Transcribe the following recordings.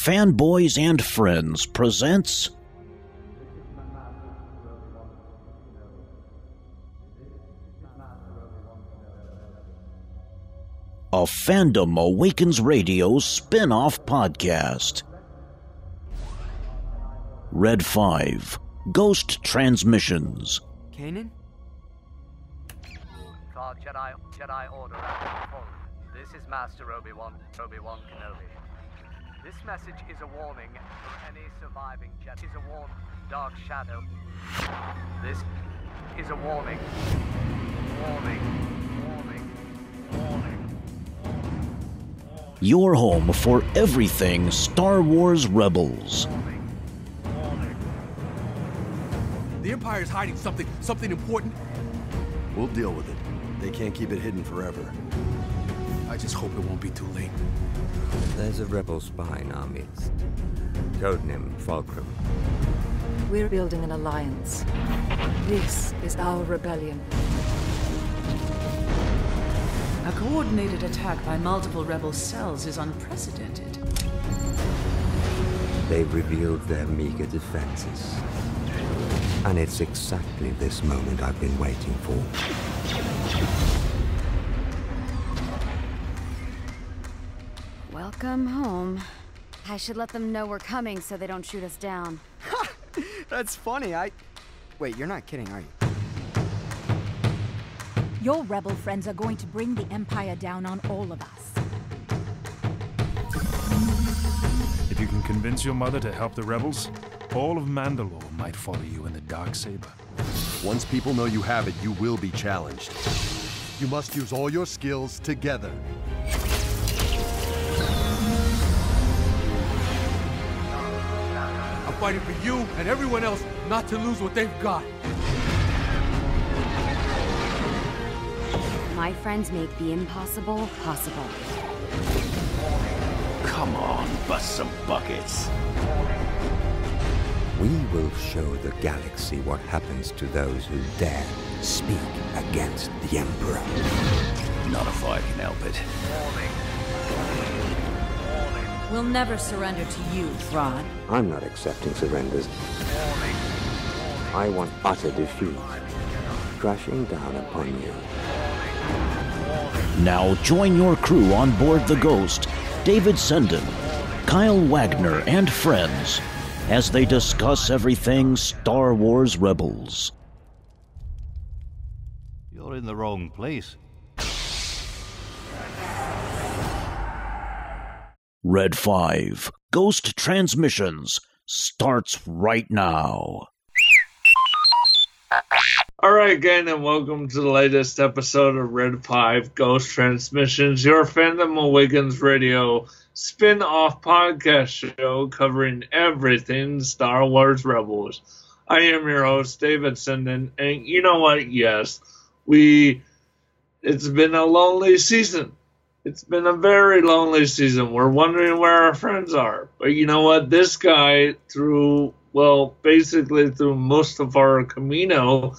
Fanboys and Friends presents a Fandom Awakens Radio spin-off podcast. Red 5, Ghost Transmissions. Kanan? Jedi Order full. This is Master Obi-Wan Kenobi. This message is a warning for any surviving Jedi. Is a warning, Dark Shadow. This is a warning. Warning. Your home for everything Star Wars Rebels. The Empire is hiding something important. We'll deal with it. They can't keep it hidden forever. I just hope it won't be too late. There's a rebel spy in our midst. Codename Fulcrum. We're building an alliance. This is our rebellion. A coordinated attack by multiple rebel cells is unprecedented. They've revealed their meager defenses. And it's exactly this moment I've been waiting for. Welcome home. I should let them know we're coming so they don't shoot us down. That's funny. Wait, you're not kidding, are you? Your rebel friends are going to bring the Empire down on all of us. If you can convince your mother to help the rebels, all of Mandalore might follow you in the Darksaber. Once people know you have it, you will be challenged. You must use all your skills together. I'm fighting for you and everyone else not to lose what they've got. My friends make the impossible possible. Come on, bust some buckets. We will show the galaxy what happens to those who dare speak against the Emperor. Not if I can help it. We'll never surrender to you, Thrawn. I'm not accepting surrenders. I want utter defeat, crashing down upon you. Now join your crew on board the Ghost, David Senden, Kyle Wagner, and friends, as they discuss everything Star Wars Rebels. You're in the wrong place. Red 5, Ghost Transmissions, starts right now. Alright, again, and welcome to the latest episode of Red 5 Ghost Transmissions, your Fandom Awakens Radio spin-off podcast show covering everything Star Wars Rebels. I am your host, David Senden, and you know what? Yes, it's been a lonely season. It's been a very lonely season. We're wondering where our friends are. But you know what? This guy, basically through most of our Camino,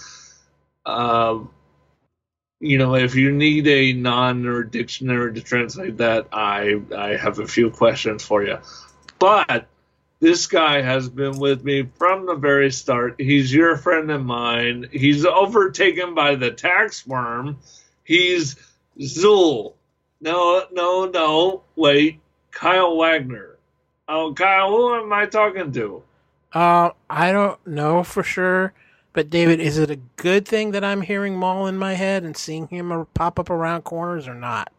if you need a or dictionary to translate that, I have a few questions for you. But this guy has been with me from the very start. He's your friend and mine. He's overtaken by the tax worm. He's Zul. No, wait. Kyle Wagner. Oh, Kyle, who am I talking to? I don't know for sure. But, David, is it a good thing that I'm hearing Maul in my head and seeing him pop up around corners or not?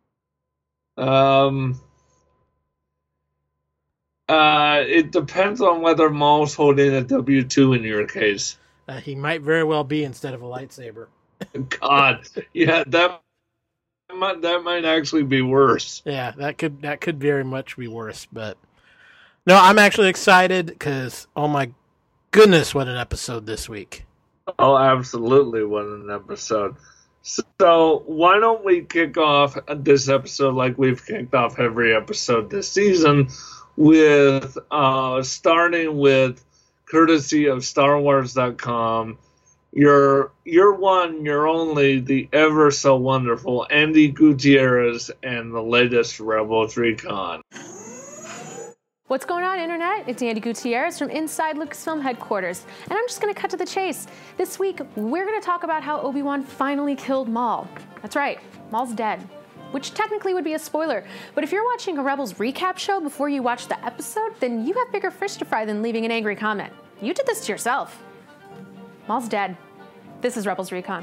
It depends on whether Maul's holding a W-2 in your case. He might very well be instead of a lightsaber. God, yeah, that might actually be worse. Yeah, that could very much be worse. But, no, I'm actually excited because, oh my goodness, what an episode this week. Oh, absolutely, what an episode. So why don't we kick off this episode like we've kicked off every episode this season with starting with, courtesy of StarWars.com, your one, your only, the ever so wonderful Andy Gutierrez and the latest Rebels Recon. What's going on, Internet? It's Andy Gutierrez from inside Lucasfilm headquarters, and I'm just going to cut to the chase. This week, we're going to talk about how Obi-Wan finally killed Maul. That's right, Maul's dead, which technically would be a spoiler, but if you're watching a Rebels recap show before you watch the episode, then you have bigger fish to fry than leaving an angry comment. You did this to yourself. Maul's dead. This is Rebels Recon.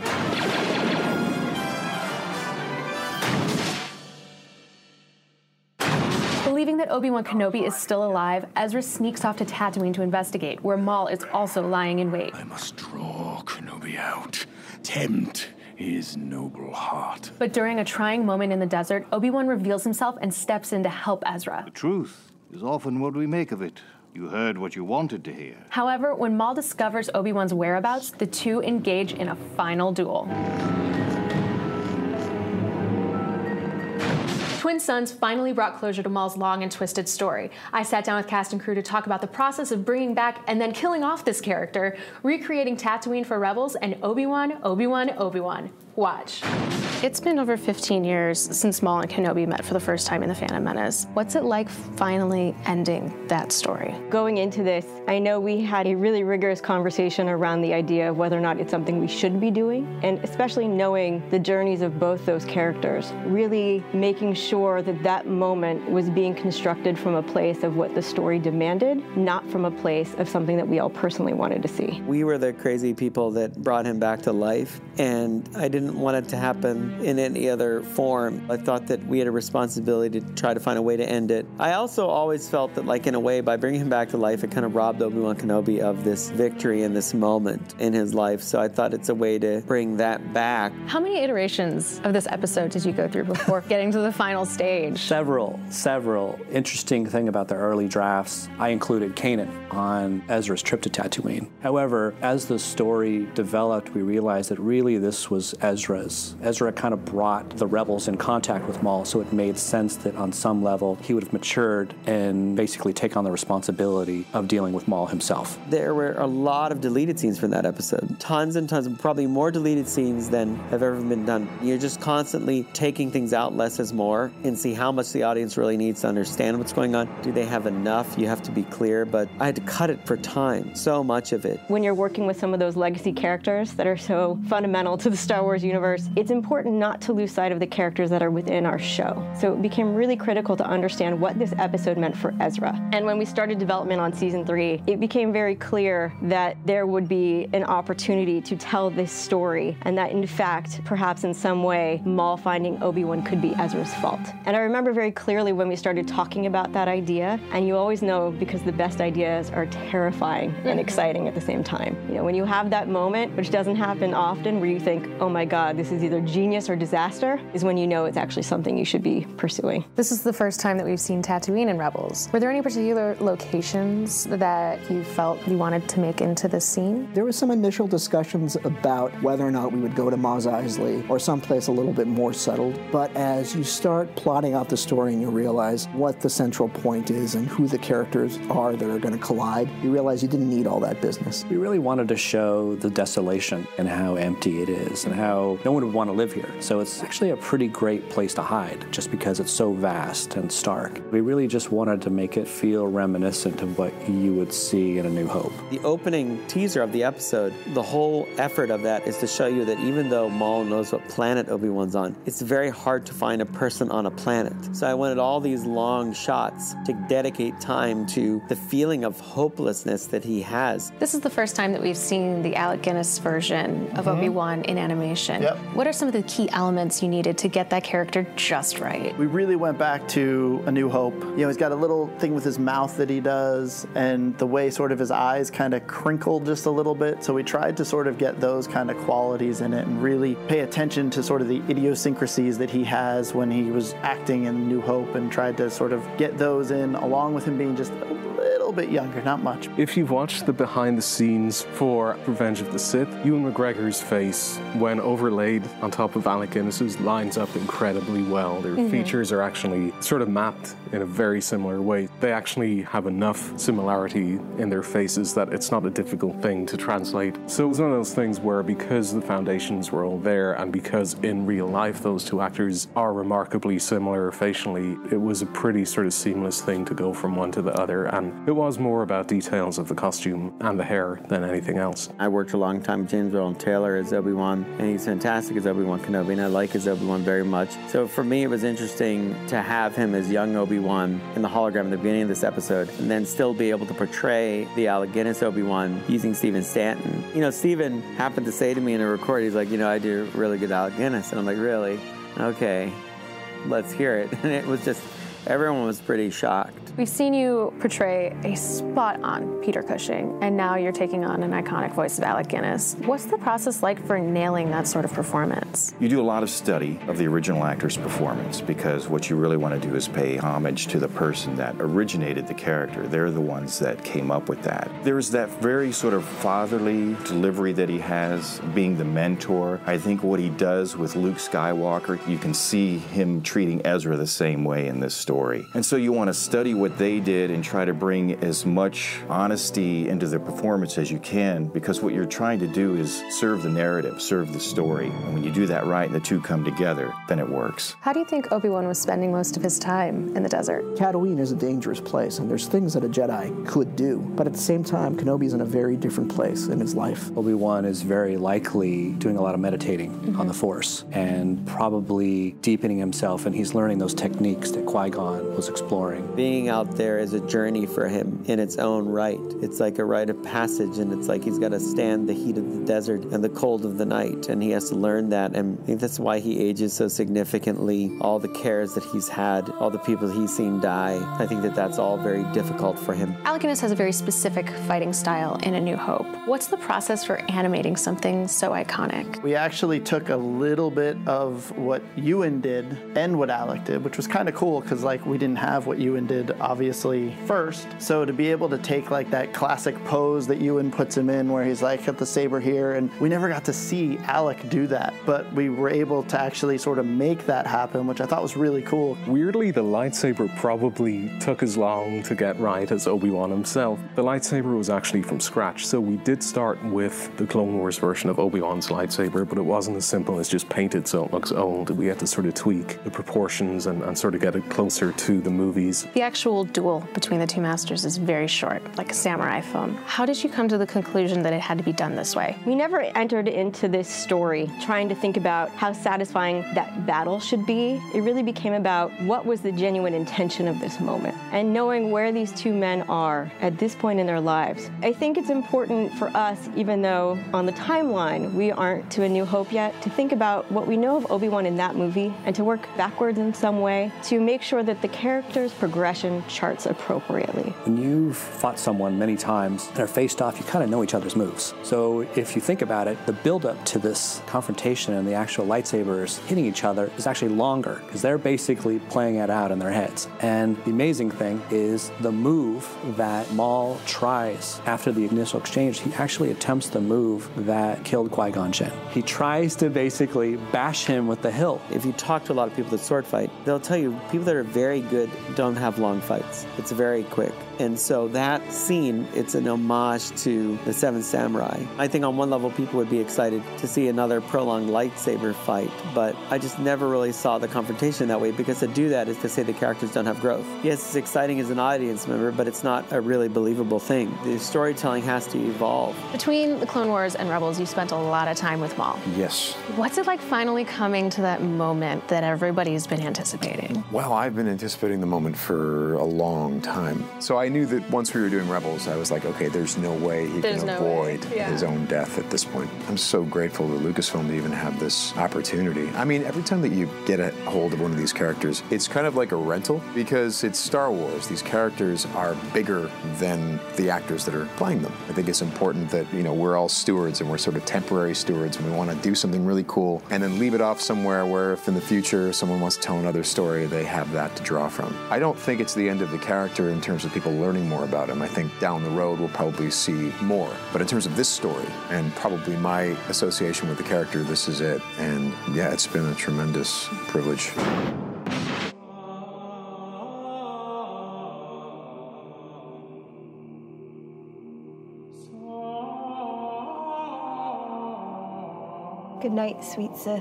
Believing that Obi-Wan Kenobi is still alive, Ezra sneaks off to Tatooine to investigate, where Maul is also lying in wait. I must draw Kenobi out, tempt his noble heart. But during a trying moment in the desert, Obi-Wan reveals himself and steps in to help Ezra. The truth is often what we make of it. You heard what you wanted to hear. However, when Maul discovers Obi-Wan's whereabouts, the two engage in a final duel. Twin Sons finally brought closure to Maul's long and twisted story. I sat down with cast and crew to talk about the process of bringing back and then killing off this character, recreating Tatooine for Rebels, and Obi-Wan, Obi-Wan, Obi-Wan. Watch. It's been over 15 years since Maul and Kenobi met for the first time in The Phantom Menace. What's it like finally ending that story? Going into this, I know we had a really rigorous conversation around the idea of whether or not it's something we should be doing, and especially knowing the journeys of both those characters, really making sure that that moment was being constructed from a place of what the story demanded, not from a place of something that we all personally wanted to see. We were the crazy people that brought him back to life, and I didn't want it to happen in any other form. I thought that we had a responsibility to try to find a way to end it. I also always felt that, like, in a way, by bringing him back to life, it kind of robbed Obi-Wan Kenobi of this victory in this moment in his life. So I thought it's a way to bring that back. How many iterations of this episode did you go through before getting to the final stage? Several. Interesting thing about the early drafts, I included Kanan on Ezra's trip to Tatooine. However, as the story developed, we realized that really this was Ezra's. Ezra kind of brought the rebels in contact with Maul, so it made sense that on some level he would have matured and basically take on the responsibility of dealing with Maul himself. There were a lot of deleted scenes from that episode. Tons and tons, probably more deleted scenes than have ever been done. You're just constantly taking things out, less is more, and see how much the audience really needs to understand what's going on. Do they have enough? You have to be clear, but I had to cut it for time, so much of it. When you're working with some of those legacy characters that are so fundamental to the Star Wars universe, it's important not to lose sight of the characters that are within our show. So it became really critical to understand what this episode meant for Ezra. And when we started development on season 3, it became very clear that there would be an opportunity to tell this story, and that in fact, perhaps in some way, Maul finding Obi-Wan could be Ezra's fault. And I remember very clearly when we started talking about that idea, and you always know because the best ideas are terrifying and exciting at the same time. You know, when you have that moment, which doesn't happen often, where you think, oh my God, this is either genius or disaster, is when you know it's actually something you should be pursuing. This is the first time that we've seen Tatooine in Rebels. Were there any particular locations that you felt you wanted to make into this scene? There was some initial discussions about whether or not we would go to Mos Eisley or someplace a little bit more settled, but as you start plotting out the story and you realize what the central point is and who the characters are that are going to collide, you realize you didn't need all that business. We really wanted to show the desolation and how empty it is and how no one would want to live here. So it's actually a pretty great place to hide just because it's so vast and stark. We really just wanted to make it feel reminiscent of what you would see in A New Hope. The opening teaser of the episode, the whole effort of that is to show you that even though Maul knows what planet Obi-Wan's on, it's very hard to find a person on a planet. So I wanted all these long shots to dedicate time to the feeling of hopelessness that he has. This is the first time that we've seen the Alec Guinness version of Obi-Wan in animation. Yep. What are some of the key elements you needed to get that character just right? We really went back to A New Hope. You know, he's got a little thing with his mouth that he does, and the way sort of his eyes kind of crinkle just a little bit. So we tried to sort of get those kind of qualities in it and really pay attention to sort of the idiosyncrasies that he has when he was acting in New Hope, and tried to sort of get those in, along with him being just a little little bit younger, not much. If you've watched the behind the scenes for Revenge of the Sith, Ewan McGregor's face, when overlaid on top of Alec Guinness's, lines up incredibly well. Their features are actually sort of mapped in a very similar way. They actually have enough similarity in their faces that it's not a difficult thing to translate. So it was one of those things where, because the foundations were all there and because in real life those two actors are remarkably similar facially, it was a pretty sort of seamless thing to go from one to the other, and it was more about details of the costume and the hair than anything else. I worked a long time with James Earl Taylor as Obi-Wan, and he's fantastic as Obi-Wan Kenobi, and I like his Obi-Wan very much. So for me, it was interesting to have him as young Obi-Wan in the hologram at the beginning of this episode, and then still be able to portray the Alec Guinness Obi-Wan using Stephen Stanton. You know, Stephen happened to say to me in a record, he's like, I do really good Alec Guinness. And I'm like, really? Okay, let's hear it. And it was just, everyone was pretty shocked. We've seen you portray a spot-on Peter Cushing, and now you're taking on an iconic voice of Alec Guinness. What's the process like for nailing that sort of performance? You do a lot of study of the original actor's performance, because what you really want to do is pay homage to the person that originated the character. They're the ones that came up with that. There's that very sort of fatherly delivery that he has, being the mentor. I think what he does with Luke Skywalker, you can see him treating Ezra the same way in this story. And so you want to study what they did and try to bring as much honesty into the performance as you can, because what you're trying to do is serve the narrative, serve the story. And when you do that right and the two come together, then it works. How do you think Obi-Wan was spending most of his time in the desert? Tatooine is a dangerous place, and there's things that a Jedi could do. But at the same time, Kenobi's in a very different place in his life. Obi-Wan is very likely doing a lot of meditating on the Force and probably deepening himself, and he's learning those techniques that Qui-Gon was exploring. Being out there is a journey for him in its own right. It's like a rite of passage, and it's like he's got to stand the heat of the desert and the cold of the night, and he has to learn that, and I think that's why he ages so significantly. All the cares that he's had, all the people he's seen die, I think that that's all very difficult for him. Alec Guinness has a very specific fighting style in A New Hope. What's the process for animating something so iconic? We actually took a little bit of what Ewan did and what Alec did, which was kind of cool, because we didn't have what Ewan did obviously first. So to be able to take that classic pose that Ewan puts him in, where he's got the saber here, and we never got to see Alec do that, but we were able to actually sort of make that happen, which I thought was really cool. Weirdly, the lightsaber probably took as long to get right as Obi-Wan himself. The lightsaber was actually from scratch, so we did start with the Clone Wars version of Obi-Wan's lightsaber, but it wasn't as simple as just paint it so it looks old. We had to sort of tweak the proportions and sort of get it closer to the movies. The actual duel between the two masters is very short, like a samurai film. How did you come to the conclusion that it had to be done this way? We never entered into this story trying to think about how satisfying that battle should be. It really became about what was the genuine intention of this moment, and knowing where these two men are at this point in their lives. I think it's important for us, even though on the timeline we aren't to A New Hope yet, to think about what we know of Obi-Wan in that movie and to work backwards in some way to make sure that the character's progression charts appropriately. When you've fought someone many times and are faced off, you kind of know each other's moves. So if you think about it, the build-up to this confrontation and the actual lightsabers hitting each other is actually longer, because they're basically playing it out in their heads. And the amazing thing is the move that Maul tries after the initial exchange, he actually attempts the move that killed Qui-Gon Jinn. He tries to basically bash him with the hilt. If you talk to a lot of people that sword fight, they'll tell you people that are very good don't have long fights. It's very quick. And so that scene, it's an homage to The Seventh Samurai. I think on one level people would be excited to see another prolonged lightsaber fight, but I just never really saw the confrontation that way, because to do that is to say the characters don't have growth. Yes, it's exciting as an audience member, but it's not a really believable thing. The storytelling has to evolve. Between the Clone Wars and Rebels, you spent a lot of time with Maul. Yes. What's it like finally coming to that moment that everybody's been anticipating? Well, I've been anticipating the moment for a long time. So I knew that once we were doing Rebels, I was like, okay, there's no way he can avoid his own death at this point. I'm so grateful to Lucasfilm to even have this opportunity. I mean, every time that you get a hold of one of these characters, it's kind of like a rental, because it's Star Wars. These characters are bigger than the actors that are playing them. I think it's important that, we're all stewards, and we're sort of temporary stewards, and we want to do something really cool and then leave it off somewhere where if in the future someone wants to tell another story, they have that to draw from. I don't think it's the the end of the character in terms of people learning more about him. I think down the road we'll probably see more. But in terms of this story and probably my association with the character, this is it. And yeah, it's been a tremendous privilege. Good night, sweet Sith.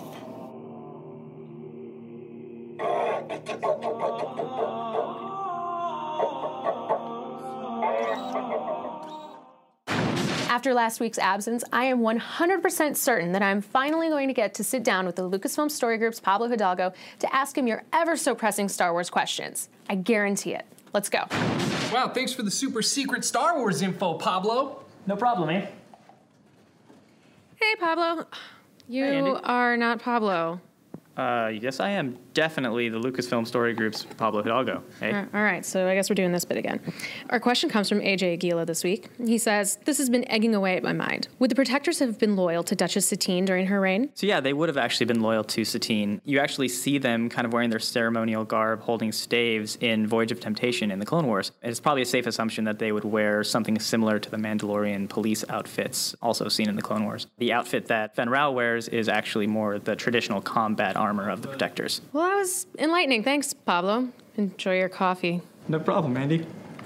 After last week's absence, I am 100% certain that I'm finally going to get to sit down with the Lucasfilm Story Group's Pablo Hidalgo to ask him your ever so pressing Star Wars questions. I guarantee it. Let's go. Wow, thanks for the super secret Star Wars info, Pablo. No problem, eh? Hey, Pablo. You are not Pablo. Yes, I am definitely the Lucasfilm Story Group's Pablo Hidalgo. Hey? All right, so I guess we're doing this bit again. Our question comes from AJ Aguila this week. He says, this has been egging away at my mind. Would the Protectors have been loyal to Duchess Satine during her reign? So yeah, they would have actually been loyal to Satine. You actually see them kind of wearing their ceremonial garb, holding staves in Voyage of Temptation in the Clone Wars. It's probably a safe assumption that they would wear something similar to the Mandalorian police outfits, also seen in the Clone Wars. The outfit that Fen Rao wears is actually more the traditional combat armor of the Protectors. Well, that was enlightening. Thanks, Pablo. Enjoy your coffee. No problem, Andy.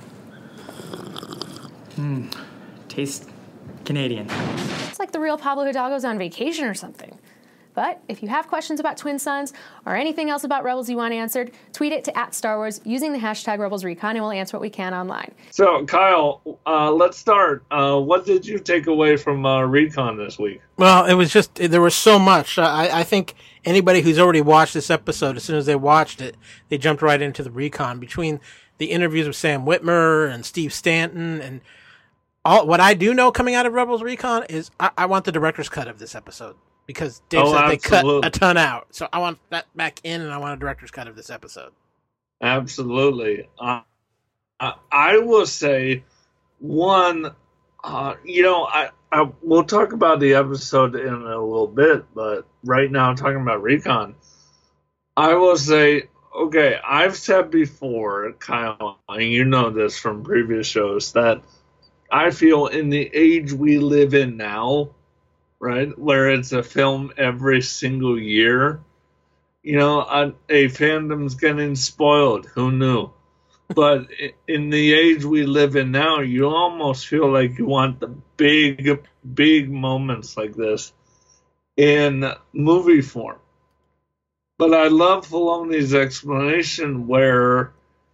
Tastes Canadian. It's like the real Pablo Hidalgo's on vacation or something. But if you have questions about Twin Suns or anything else about Rebels you want answered, tweet it to @StarWars using the hashtag RebelsRecon, and we'll answer what we can online. So, Kyle, let's start. What did you take away from Recon this week? Well, it was just, there was so much. I think anybody who's already watched this episode, as soon as they watched it, they jumped right into the Recon. Between the interviews with Sam Witwer and Steve Stanton and all, what I do know coming out of Rebels Recon is I want the director's cut of this episode. Because Dave said they cut a ton out. So I want that back in, and I want a director's cut of this episode. Absolutely. I will say, one, we'll talk about the episode in a little bit, but right now I'm talking about Recon. I will say, okay, I've said before, Kyle, and you know this from previous shows, that I feel in the age we live in now, right, where it's a film every single year, a fandom's getting spoiled. Who knew? But in the age we live in now, you almost feel like you want the big, big moments like this in movie form. But I love Filoni's explanation where,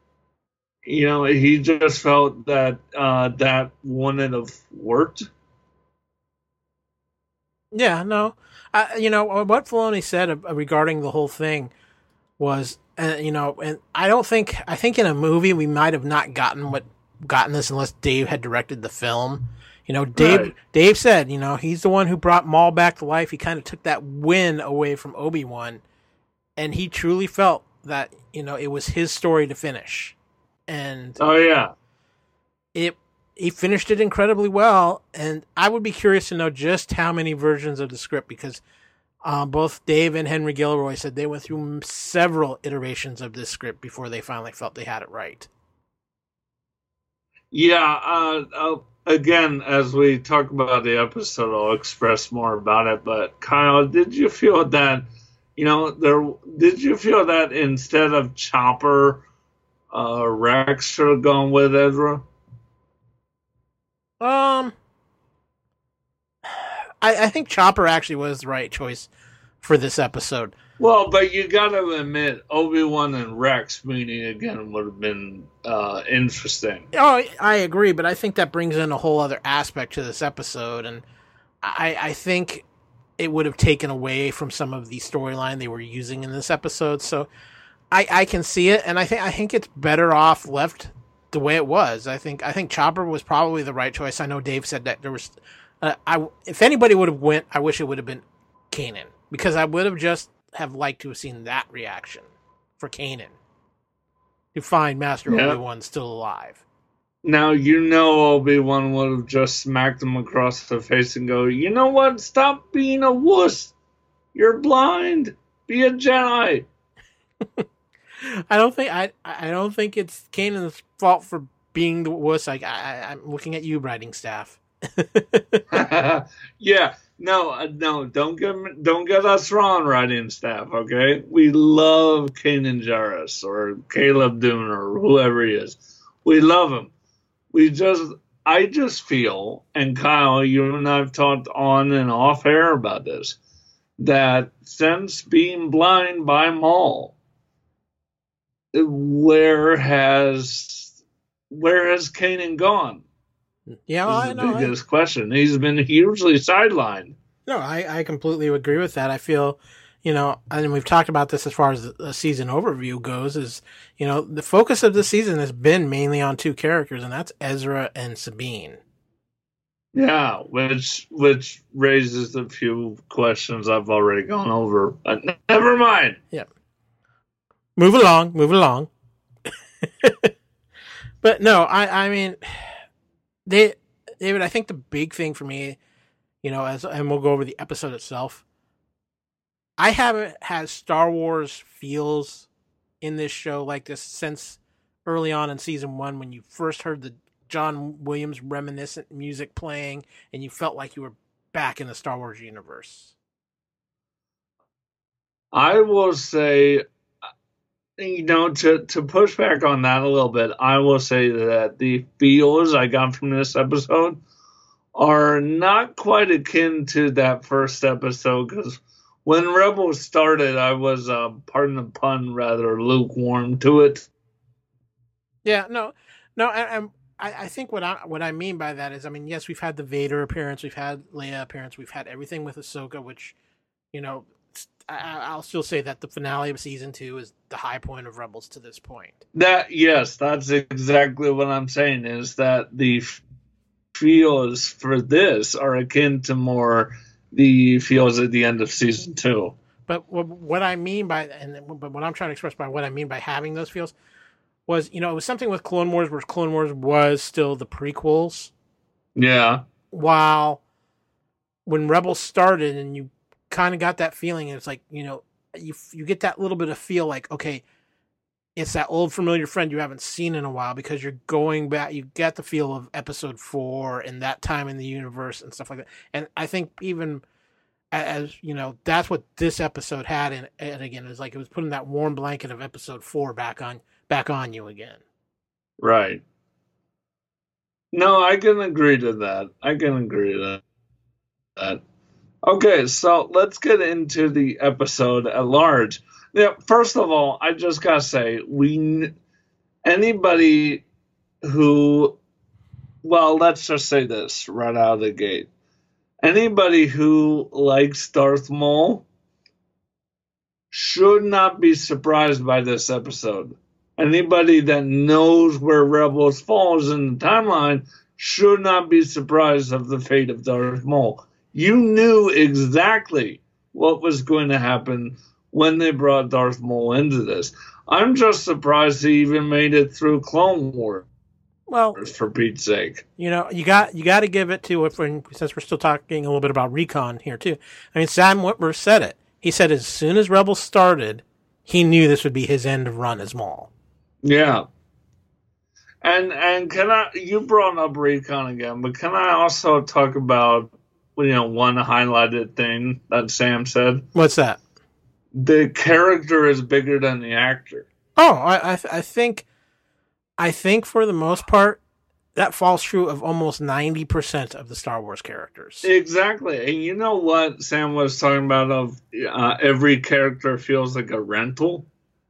he just felt that that wouldn't have worked. Yeah, no. What Filoni said regarding the whole thing was, and I think in a movie we might have not gotten this unless Dave had directed the film. Dave said, he's the one who brought Maul back to life. He kind of took that win away from Obi-Wan, and he truly felt that, it was his story to finish. And he finished it incredibly well, and I would be curious to know just how many versions of the script, because both Dave and Henry Gilroy said they went through several iterations of this script before they finally felt they had it right. Yeah, again, as we talk about the episode, I'll express more about it, but Kyle, did you feel that, did you feel that instead of Chopper, Rex should have gone with Ezra? I think Chopper actually was the right choice for this episode. Well, but you gotta admit, Obi-Wan and Rex meeting again would have been interesting. Oh, I agree, but I think that brings in a whole other aspect to this episode, and I think it would have taken away from some of the storyline they were using in this episode. So I can see it, and I think it's better off left the way it was. I think Chopper was probably the right choice. I know Dave said that there was, if anybody would have went, I wish it would have been Kanan, because I would have just liked to have seen that reaction for Kanan to find Master Obi-Wan still alive. Now, Obi-Wan would have just smacked him across the face and go, you know what? Stop being a wuss. You're blind. Be a Jedi. I don't think it's Kanan's fault for being the wuss. I'm looking at you, writing staff. Yeah, no, don't get us wrong, writing staff. Okay, we love Kanan Jarrus or Caleb Dune or whoever he is. We love him. I just feel, and Kyle, you and I've talked on and off air about this, that since being blind by Maul, where has Kanan gone? Yeah, well, this is the biggest question. He's been hugely sidelined. No, I completely agree with that. I feel, and we've talked about this as far as the season overview goes, is, the focus of the season has been mainly on two characters, and that's Ezra and Sabine. Yeah, which raises a few questions I've already gone over, but never mind. Yeah. Move along. But no, I mean, David, I think the big thing for me, and we'll go over the episode itself, I haven't had Star Wars feels in this show like this since early on in season 1, when you first heard the John Williams reminiscent music playing and you felt like you were back in the Star Wars universe. I will say, to push back on that a little bit, I will say that the feels I got from this episode are not quite akin to that first episode, because when Rebels started, I was, pardon the pun, rather lukewarm to it. Yeah, no, and I think what I mean by that is, I mean, yes, we've had the Vader appearance, we've had Leia appearance, we've had everything with Ahsoka, which, I'll still say that the finale of season 2 is the high point of Rebels to this point. Yes, that's exactly what I'm saying, is that the feels for this are akin to more the feels at the end of season 2. But what I mean by, but what I'm trying to express by what I mean by having those feels was, it was something with Clone Wars where Clone Wars was still the prequels. Yeah. While when Rebels started and you kind of got that feeling, and it's like, you get that little bit of feel like, okay, it's that old familiar friend you haven't seen in a while, because you're going back, you get the feel of episode 4 and that time in the universe and stuff like that. And I think even as, that's what this episode had. And again, it's like it was putting that warm blanket of episode 4 back on you again. Right. No, I can agree to that. Okay, so let's get into the episode at large. Yeah, first of all, I just gotta say, anybody who, well, let's just say this right out of the gate. Anybody who likes Darth Maul should not be surprised by this episode. Anybody that knows where Rebels falls in the timeline should not be surprised of the fate of Darth Maul. You knew exactly what was going to happen when they brought Darth Maul into this. I'm just surprised he even made it through Clone Wars. Well, for Pete's sake, you got to give it to, since we're still talking a little bit about recon here too. I mean, Sam Witwer said it. He said as soon as Rebels started, he knew this would be his end of run as Maul. Yeah. And you brought up recon again, but can I also talk about, one highlighted thing that Sam said? What's that? The character is bigger than the actor. Oh, I think for the most part, that falls true of almost 90% of the Star Wars characters. Exactly. And you know what Sam was talking about of every character feels like a rental?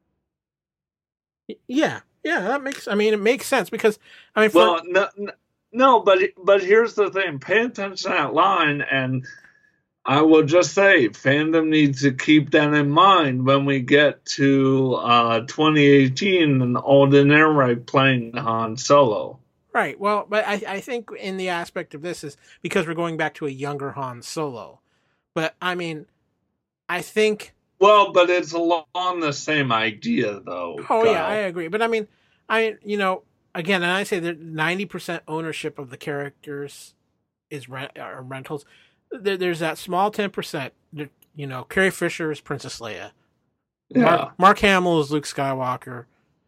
Yeah, it makes sense, because, no, but here's the thing. Pay attention to that line, and I will just say, fandom needs to keep that in mind when we get to 2018 and Alden Ehrenreich playing Han Solo. Right. Well, but I think in the aspect of this is because we're going back to a younger Han Solo. But, I think... Well, but it's along the same idea, though. Oh, Kyle. Yeah, I agree. But, again, and I say that 90% ownership of the characters is rentals. There's that small 10%. Carrie Fisher is Princess Leia. Yeah. Mark Hamill is Luke Skywalker.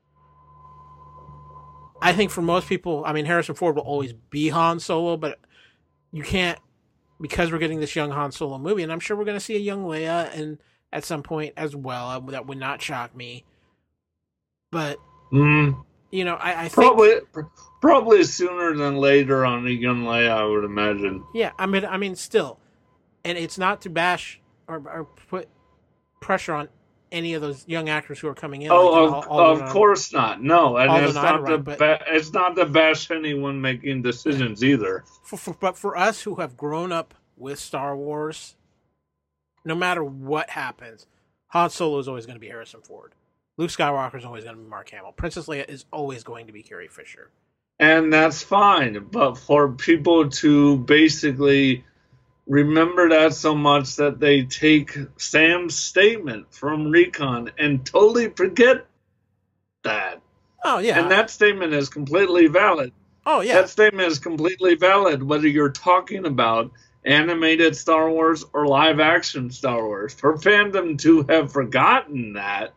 I think for most people, I mean, Harrison Ford will always be Han Solo, but you can't, because we're getting this young Han Solo movie, and I'm sure we're going to see a young Leia and at some point as well. That would not shock me. But, you know, I think... Probably sooner than later on a young Leia, I would imagine. Yeah, I mean, still. And it's not to bash or put pressure on any of those young actors who are coming in. Of course not. No, and it's not to bash anyone making decisions either. But for us who have grown up with Star Wars, no matter what happens, Han Solo is always going to be Harrison Ford. Luke Skywalker is always going to be Mark Hamill. Princess Leia is always going to be Carrie Fisher. And that's fine. But for people to basically remember that so much that they take Sam's statement from Recon and totally forget that. Oh, yeah. And that statement is completely valid. Oh, yeah. That statement is completely valid whether you're talking about animated Star Wars or live action Star Wars. For fandom to have forgotten that.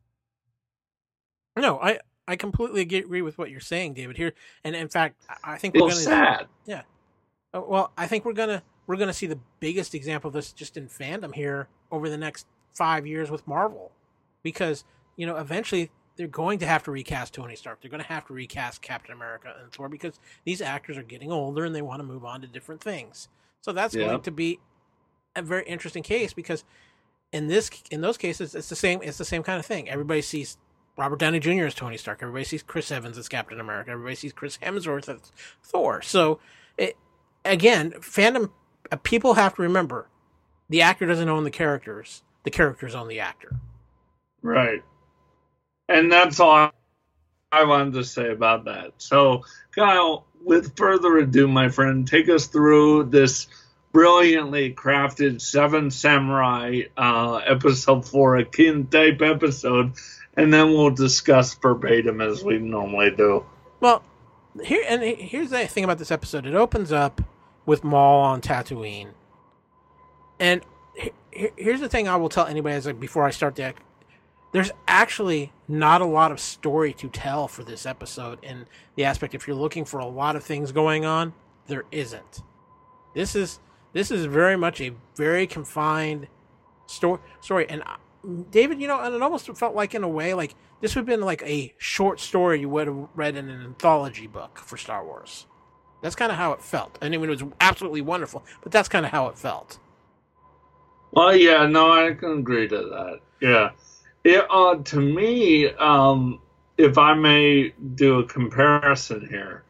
No, I completely agree with what you're saying, David. Here, and in fact, I think we're going to. Sad. Yeah. Well, I think we're gonna see the biggest example of this just in fandom here over the next 5 years with Marvel, because you know eventually they're going to have to recast Tony Stark. They're going to have to recast Captain America and Thor because these actors are getting older and they want to move on to different things. So that's going to be a very interesting case because in those cases it's the same kind of thing. Everybody sees Robert Downey Jr. as Tony Stark. Everybody sees Chris Evans as Captain America. Everybody sees Chris Hemsworth as Thor. So, again, fandom, people have to remember, the actor doesn't own the characters. The characters own the actor. Right. And that's all I wanted to say about that. So, Kyle, with further ado, my friend, take us through this brilliantly crafted Seven Samurai episode 4, a kin type episode, and then we'll discuss verbatim as we normally do. Well, here's the thing about this episode. It opens up with Maul on Tatooine. And here's the thing I will tell anybody before I start the... There's actually not a lot of story to tell for this episode in the aspect if you're looking for a lot of things going on, there isn't. This is very much a very confined story. And David, you know, and it almost felt like in a way, like this would have been like a short story you would have read in an anthology book for Star Wars. That's kind of how it felt. I mean, it was absolutely wonderful, but that's kind of how it felt. Well, yeah, no, I can agree to that. Yeah. To me, if I may do a comparison here,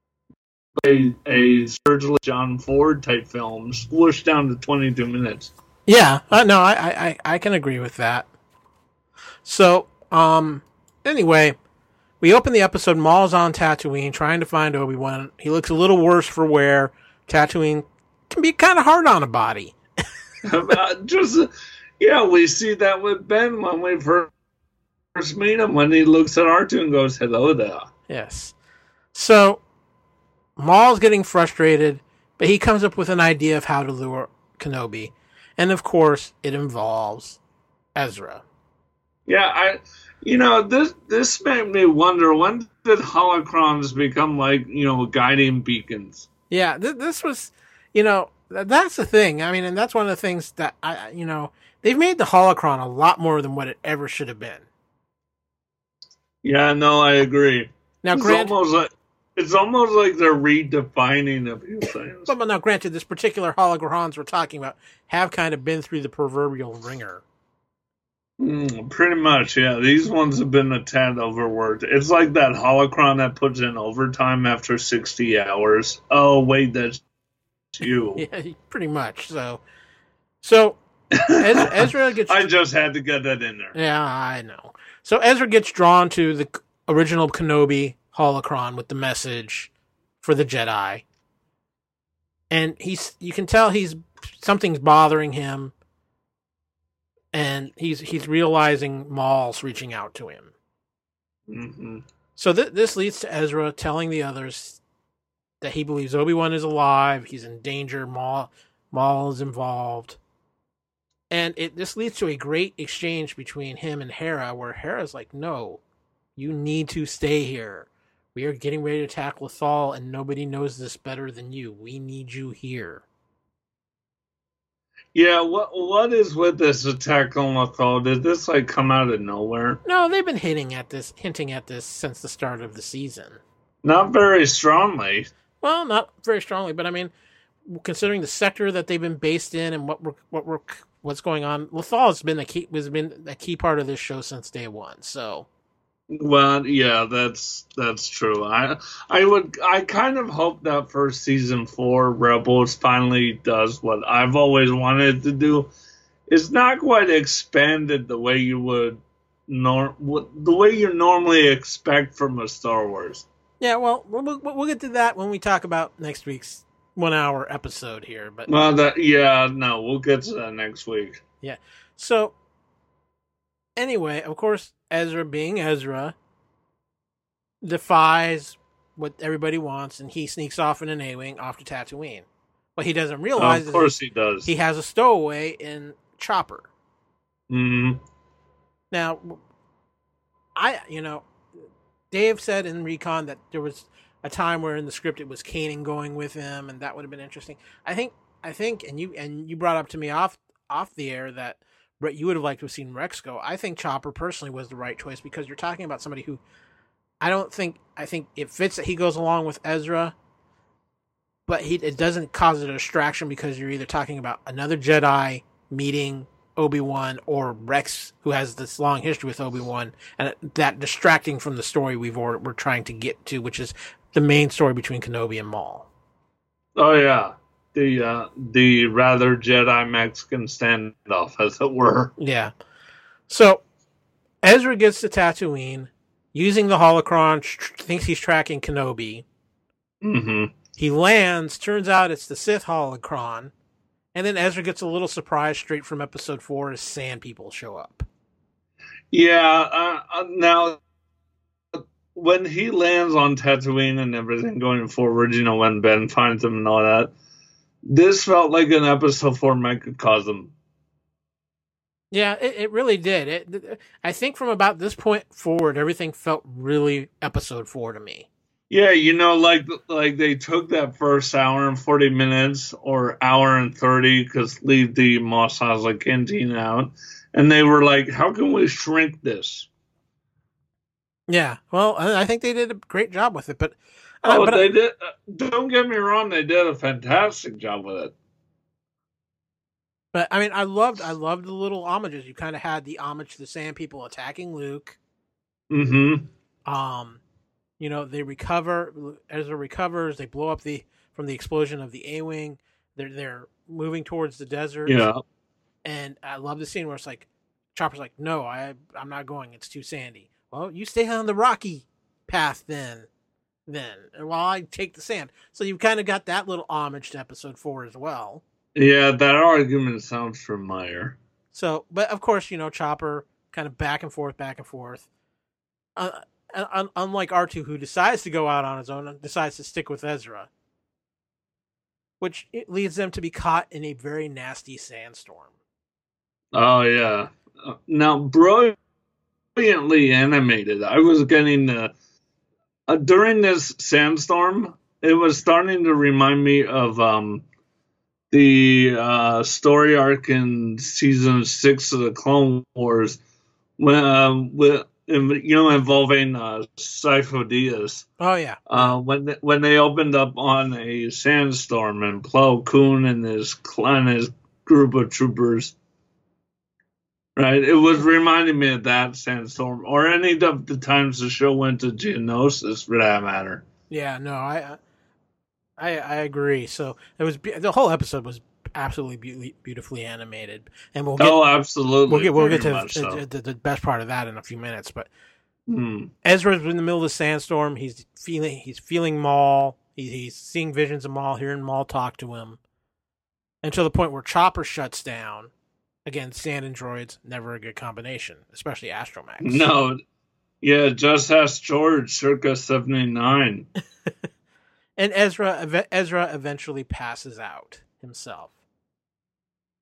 a Sergio John Ford type film squished down to 22 minutes. Yeah, no, I can agree with that. So, anyway, we open the episode, Maul's on Tatooine trying to find Obi-Wan. He looks a little worse for wear. Tatooine can be kind of hard on a body. We see that with Ben when we first meet him, when he looks at R2 and goes, hello there. Yes. So, Maul's getting frustrated, but he comes up with an idea of how to lure Kenobi. And of course, it involves Ezra. Yeah, this made me wonder, when did holocrons become like, guiding beacons? Yeah, this was, that's the thing. I mean, and that's one of the things that, they've made the holocron a lot more than what it ever should have been. Yeah, no, I agree. Now, it's almost like they're redefining a few things. But now, granted, this particular holocrons we're talking about have kind of been through the proverbial ringer. Pretty much, yeah. These ones have been a tad overworked. It's like that holocron that puts in overtime after 60 hours. Oh, wait, that's you. Yeah, pretty much. So Ezra gets... I just had to get that in there. Yeah, I know. So Ezra gets drawn to the original Kenobi holocron with the message for the Jedi. And you can tell something's bothering him. And he's realizing Maul's reaching out to him. Mm-hmm. So this leads to Ezra telling the others that he believes Obi-Wan is alive. He's in danger. Maul is involved. And this leads to a great exchange between him and Hera, where Hera's like, no, you need to stay here. We are getting ready to attack Lothal, and nobody knows this better than you. We need you here. Yeah, what is with this attack on Lothal? Did this come out of nowhere? No, they've been hinting at this since the start of the season. Not very strongly. Well, not very strongly, but I mean, considering the sector that they've been based in and what's going on, Lothal has been a key part of this show since day one. So, well, yeah, that's true. I kind of hope that for season 4, Rebels finally does what I've always wanted to do. It's not quite expanded the way you would the way you normally expect from a Star Wars. Yeah, well, we'll get to that when we talk about next week's 1-hour episode here. But we'll get to that next week. Yeah. So, anyway, of course, Ezra, being Ezra, defies what everybody wants, and he sneaks off in an A-Wing off to Tatooine. What he doesn't realize of course he does. He has a stowaway in Chopper. Mm-hmm. Now, Dave said in Recon that there was a time where in the script it was Kanan going with him, and that would have been interesting. I think, and you brought up to me off the air that Brett, you would have liked to have seen Rex go. I think Chopper personally was the right choice because you're talking about somebody who I think it fits that he goes along with Ezra, but it doesn't cause a distraction because you're either talking about another Jedi meeting Obi-Wan or Rex, who has this long history with Obi-Wan, and that distracting from the story we're trying to get to, which is the main story between Kenobi and Maul. Oh yeah, the rather Jedi Mexican standoff, as it were. Yeah. So Ezra gets to Tatooine using the holocron, thinks he's tracking Kenobi. Mm-hmm. He lands. Turns out it's the Sith holocron. And then Ezra gets a little surprise straight from episode 4 as Sand People show up. Yeah, now, when he lands on Tatooine and everything going forward, when Ben finds him and all that, this felt like an episode 4 microcosm. Yeah, it really did. I think from about this point forward, everything felt really episode 4 to me. Yeah, like they took that first hour and 40 minutes or hour and 30 because leave the Mos Eisley canteen out, and they were like, "How can we shrink this?" Yeah, well, I think they did a great job with it, but they did. Don't get me wrong, they did a fantastic job with it. But I mean, I loved the little homages. You kind of had the homage to the Sand People attacking Luke. Mm-hmm. They recover. Ezra recovers. They blow up from the explosion of the A-Wing. They're moving towards the desert. Yeah. And I love the scene where it's like, Chopper's like, "No, I'm not going. It's too sandy." Well, you stay on the rocky path then, while I take the sand. So you've kind of got that little homage to episode 4 as well. Yeah, that argument sounds familiar. So, but of course, Chopper kind of back and forth. Unlike R2, who decides to go out on his own and decides to stick with Ezra, which it leads them to be caught in a very nasty sandstorm. Oh, yeah. Now, brilliantly animated. I was getting during this sandstorm, it was starting to remind me of the story arc in season 6 of the Clone Wars, when involving Sifo Dyas. Oh yeah. When they opened up on a sandstorm and Plo Koon and his group of troopers. Right, it was reminding me of that sandstorm, or any of the times the show went to Geonosis, for that matter. Yeah, no, I agree. So it was the whole episode was absolutely beautifully animated, and we'll get absolutely we'll get to the best part of that in a few minutes. But Ezra's in the middle of the sandstorm. He's feeling Maul. He's seeing visions of Maul, hearing Maul talk to him, until the point where Chopper shuts down. Again, sand and droids, never a good combination, especially Astromech. No, yeah, just ask George, circa 79. And Ezra eventually passes out himself.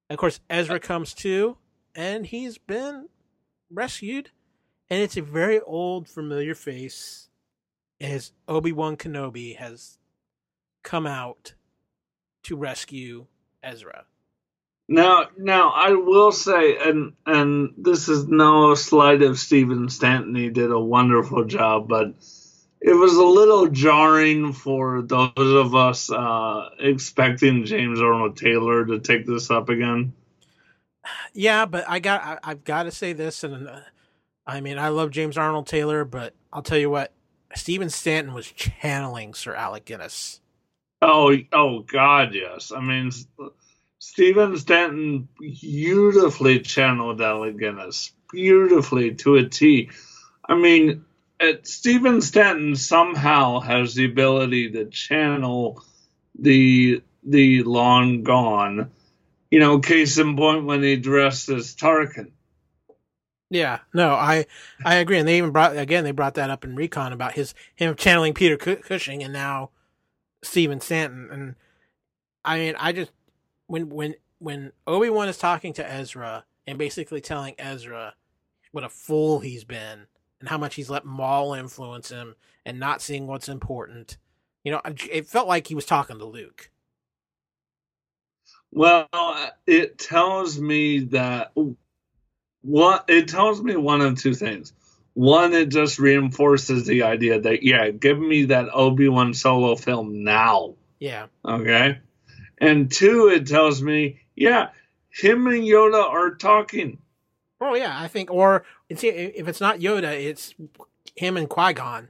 Of course, Ezra comes to, and he's been rescued, and it's a very old, familiar face, as Obi-Wan Kenobi has come out to rescue Ezra. Now, I will say, and this is no slight of Stephen Stanton, he did a wonderful job, but it was a little jarring for those of us expecting James Arnold Taylor to take this up again. Yeah, but I've got to say this, and I mean, I love James Arnold Taylor, but I'll tell you what, Stephen Stanton was channeling Sir Alec Guinness. Oh God, yes. I mean, Stephen Stanton beautifully channeled Alec Guinness, beautifully to a T. I mean, Stephen Stanton somehow has the ability to channel the long gone. You know, case in point when he dressed as Tarkin. Yeah, no, I agree, and they even brought that up in Recon about him channeling Peter Cushing, and now Stephen Stanton. And I mean, I just when Obi-Wan is talking to Ezra and basically telling Ezra what a fool he's been and how much he's let Maul influence him and not seeing what's important, you know, it felt like he was talking to Luke. Well, it tells me that it tells me one of two things. One, it just reinforces the idea that, yeah, give me that Obi-Wan Solo film now. Yeah. Okay? And two, it tells me, yeah, him and Yoda are talking. Oh, yeah, I think, or if it's not Yoda, it's him and Qui-Gon.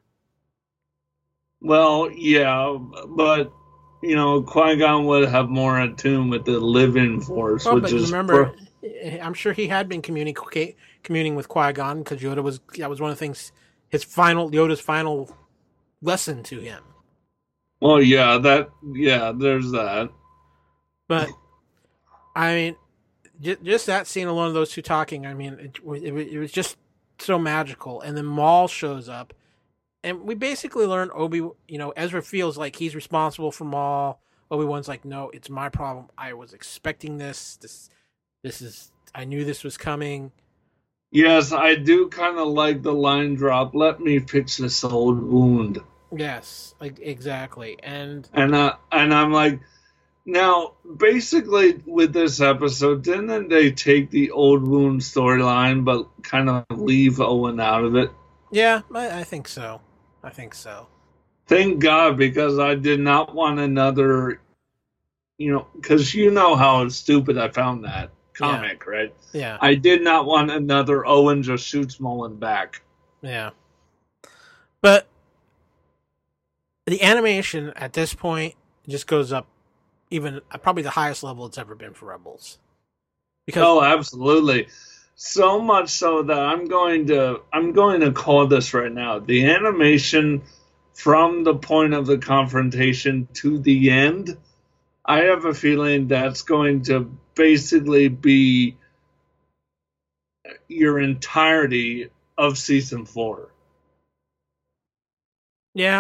Well, yeah, but, you know, Qui-Gon would have more attuned with the living force, well, which but is... remember, I'm sure he had been communing with Qui-Gon, because that was one of the things, Yoda's final lesson to him. Well, yeah, there's that. But, I mean, just that scene alone of those two talking, I mean, it was just so magical. And then Maul shows up, and we basically learn Ezra feels like he's responsible for Maul. Obi-Wan's like, no, it's my problem. I was expecting this. This is, I knew this was coming. Yes, I do kind of like the line drop, let me fix this old wound. Yes, like exactly. And I'm like, now, basically with this episode, didn't they take the old wound storyline but kind of leave Owen out of it? Yeah, I think so. Thank God, because I did not want another, because you know how stupid I found that comic, yeah. Right? Yeah. I did not want another Owen just shoots Mullen back. Yeah. But the animation at this point just goes up even probably the highest level it's ever been for Rebels. Oh, absolutely. So much so that I'm going to call this right now. The animation from the point of the confrontation to the end, I have a feeling that's going to basically be your entirety of season 4. Yeah,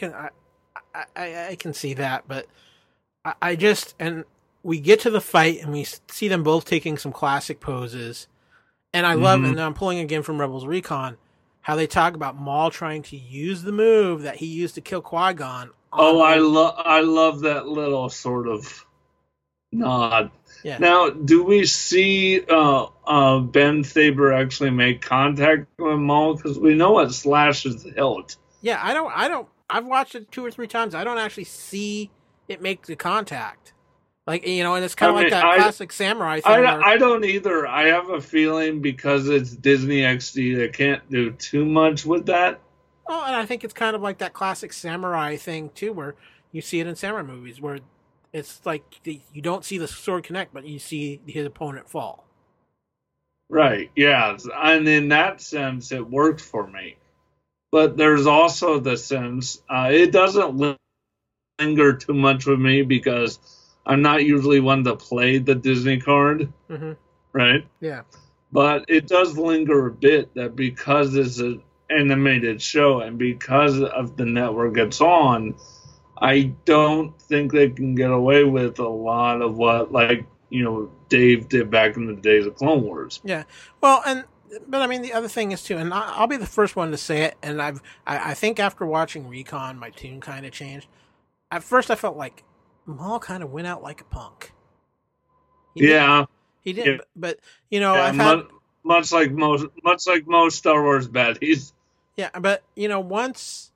I can see that, but and we get to the fight and we see them both taking some classic poses. And I love, and I'm pulling again from Rebels Recon, how they talk about Maul trying to use the move that he used to kill Qui-Gon. I love that little sort of nod. Yeah. Now, do we see Ben Thaber actually make contact with Maul? Because we know it slashes the hilt. Yeah, I don't. I've watched it 2 or 3 times. I don't actually see it make the contact. Like, and it's kind of like that classic samurai thing. I don't either. I have a feeling because it's Disney XD, they can't do too much with that. Oh, and I think it's kind of like that classic samurai thing, too, where you see it in samurai movies, where it's like you don't see the sword connect, but you see his opponent fall. Right, yeah. And in that sense, it worked for me. But there's also the sense, it doesn't linger too much with me because I'm not usually one to play the Disney card, right? Yeah. But it does linger a bit that because it's an animated show and because of the network it's on, I don't think they can get away with a lot of what, like, Dave did back in the days of Clone Wars. Yeah. Well, but I mean, the other thing is too, and I'll be the first one to say it, and I think after watching Recon, my tune kind of changed. At first, I felt like Maul kind of went out like a punk. He did, Yeah. but I've had much like most Star Wars baddies. Yeah, but once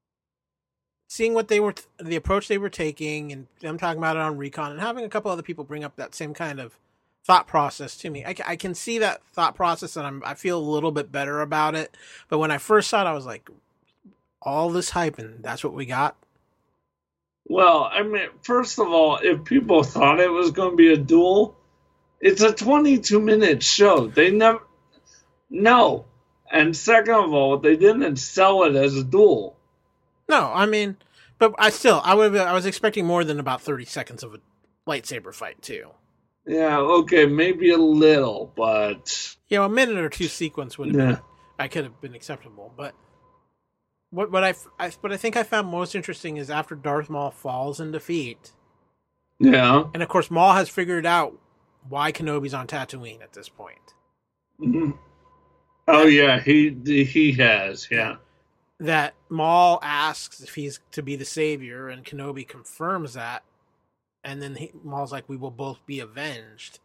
seeing what they were, the approach they were taking, and them talking about it on Recon, and having a couple other people bring up that same kind of thought process to me, I can see that thought process, and I feel a little bit better about it. But when I first saw it, I was like, all this hype, and that's what we got. Well, I mean, first of all, if people thought it was going to be a duel, it's a 22-minute show. They never... No. And second of all, they didn't sell it as a duel. No, I mean... But I was expecting more than about 30 seconds of a lightsaber fight, too. Yeah, okay, maybe a little, but... A minute or two sequence would have been... I could have been acceptable, but... What I think I found most interesting is after Darth Maul falls in defeat. Yeah. And of course, Maul has figured out why Kenobi's on Tatooine at this point. Mm-hmm. Oh yeah, he has, yeah. That Maul asks if he's to be the savior, and Kenobi confirms that, and then Maul's like, "We will both be avenged."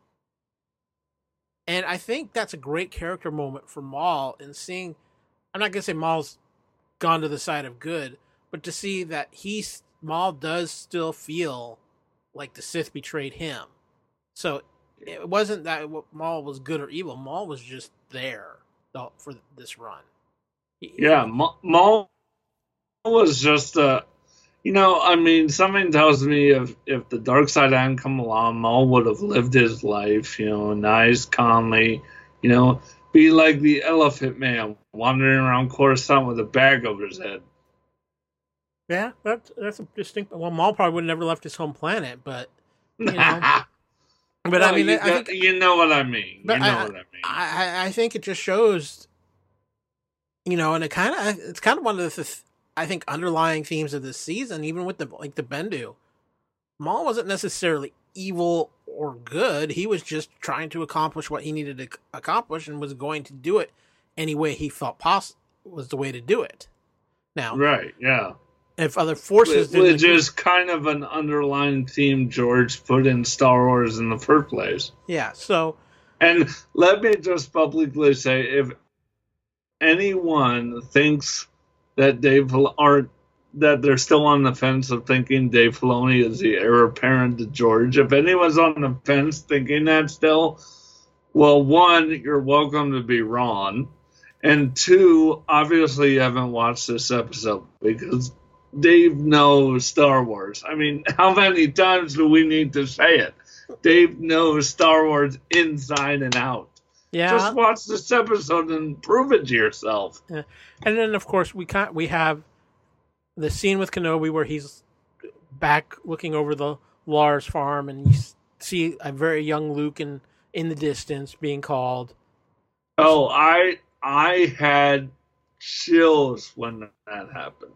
And I think that's a great character moment for Maul in seeing. I'm not gonna say Maul's gone to the side of good, but to see that Maul does still feel like the Sith betrayed him. So it wasn't that Maul was good or evil. Maul was just there for this run. Yeah, Maul was just something tells me if the dark side hadn't come along, Maul would have lived his life, nice, calmly, be like the Elephant Man, wandering around Coruscant with a bag over his head. Yeah, that's a distinct... Well, Maul probably would have never left his home planet, but... But well, I think... You know what I mean. I think it just shows... and it's kind of one of the, I think, underlying themes of this season, even with the Bendu. Maul wasn't necessarily evil or good. He was just trying to accomplish what he needed to accomplish and was going to do it any way he felt was the way to do it. Now, right, yeah. If other forces which is kind of an underlying theme George put in Star Wars in the first place. Yeah, so... And let me just publicly say, if anyone thinks that that they're still on the fence of thinking Dave Filoni is the heir apparent to George, if anyone's on the fence thinking that still, well, one, you're welcome to be wrong. And two, obviously you haven't watched this episode because Dave knows Star Wars. I mean, how many times do we need to say it? Dave knows Star Wars inside and out. Yeah. Just watch this episode and prove it to yourself. Yeah. And then, of course, we have the scene with Kenobi where he's back looking over the Lars farm, and you see a very young Luke in the distance being called. Oh, I had chills when that happened.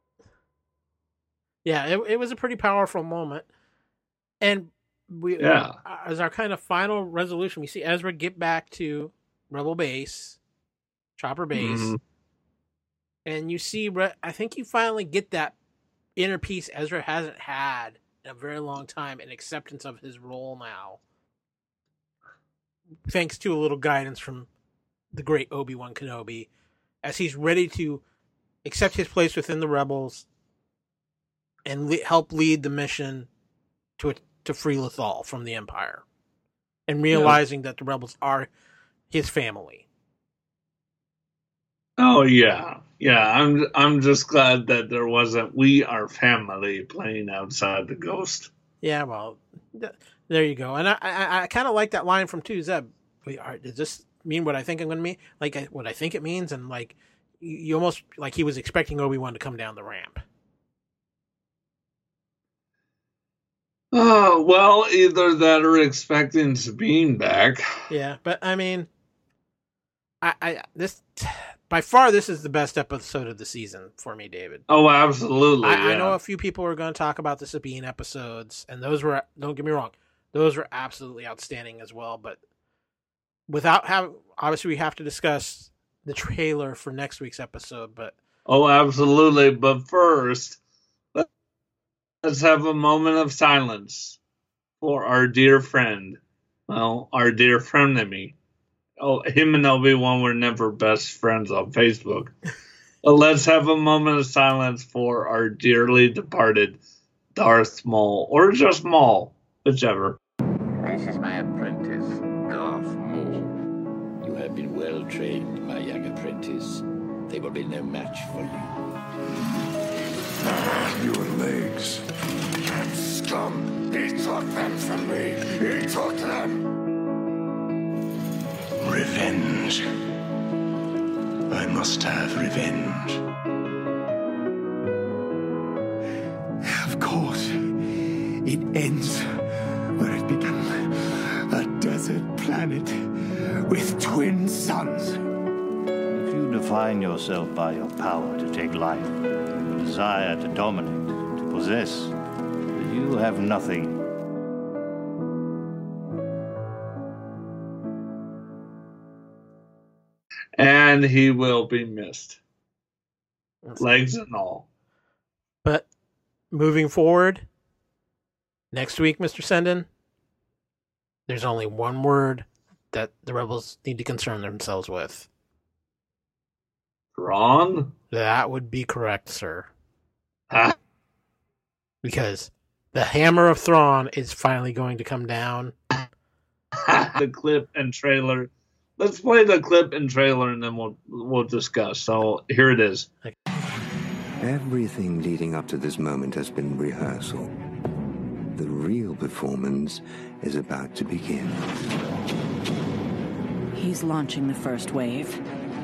Yeah, it was a pretty powerful moment. And as our kind of final resolution, we see Ezra get back to Rebel base, Chopper base, mm-hmm. And you see, I think you finally get that inner peace Ezra hasn't had in a very long time, an acceptance of his role now, thanks to a little guidance from the great Obi-Wan Kenobi, as he's ready to accept his place within the Rebels and help lead the mission to free Lothal from the Empire, and realizing that the Rebels are his family. Oh yeah. I'm just glad that there wasn't "We Are Family" playing outside the Ghost. Yeah, well, there you go. And I kind of like that line from 2 Zeb. Does this mean what I think I'm going to mean? Like what I think it means, and like you almost like he was expecting Obi-Wan to come down the ramp. Oh, well, either that or expecting Sabine back. Yeah, but I mean, this by far this is the best episode of the season for me, David. Oh, absolutely. I know a few people are going to talk about the Sabine episodes, and those were, don't get me wrong, Those were absolutely outstanding as well. But without having, obviously, we have to discuss the trailer for next week's episode. But oh, absolutely. But first, let's have a moment of silence for our dear friend. Well, our dear frenemy. Oh, him and Obi-Wan were never best friends on Facebook. But let's have a moment of silence for our dearly departed Darth Maul, or just Maul, whichever. This is my apprentice, Darth Maul. You have been well trained, my young apprentice. They will be no match for you. Your legs. That scum! He took them from me! He took them! Revenge. I must have revenge. Of course, it ends where it began. A desert planet with twin suns. If you define yourself by your power to take life, your desire to dominate, to possess, you have nothing. And he will be missed. Legs and all. But moving forward, next week, Mr. Senden, there's only one word that the Rebels need to concern themselves with. Thrawn? That would be correct, sir. Because the hammer of Thrawn is finally going to come down. The clip and trailer. Let's play the clip and trailer and then we'll discuss. So here it is. Everything leading up to this moment has been rehearsal. The real performance is about to begin. He's launching the first wave.